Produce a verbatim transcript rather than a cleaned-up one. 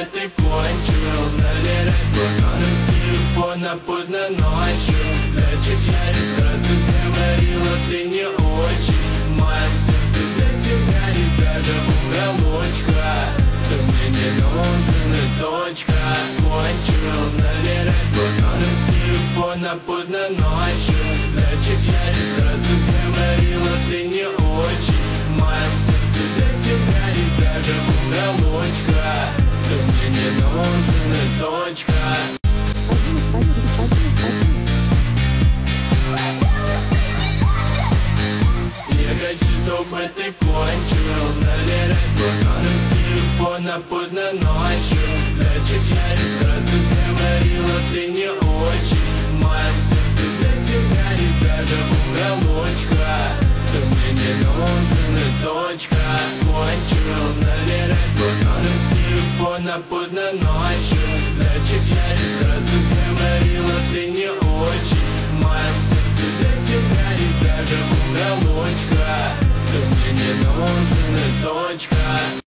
думать, ты кончил. Набирать по номеру телефона поздно ночью. Зайчик, я ведь сразу говорила, ты не очень. В моем сердце для тебя не даже уголочка. Ты мне не нужен и точка. Кончил. Набирать по номеру телефона поздно ночью. Зайчик, я ведь сразу говорила, ты не очень. В моем сердце для тебя не даже уголочка. Ты мне не нужен и точка. Я хочу, чтобы ты кончил. Набирать по номеру телефона поздно ночью. Зайчик, я ведь сразу говорила, ты не очень. В моем сердце для тебя не даже уголочка. Ты мне не нужен и точка. Кончил. Набирать по номеру телефона поздно ночью. Зайчик, я ведь сразу говорила, ты не очень. В моем сердце для тебя не даже уголочка. Ты мне не нужен и точка.